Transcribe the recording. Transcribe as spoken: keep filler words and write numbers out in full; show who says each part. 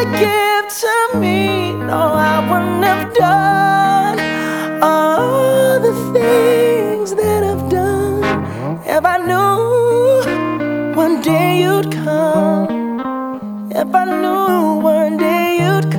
Speaker 1: give to me, no, I wouldn't have done all the things that I've done if I knew one day you'd come. If I knew one day you'd come.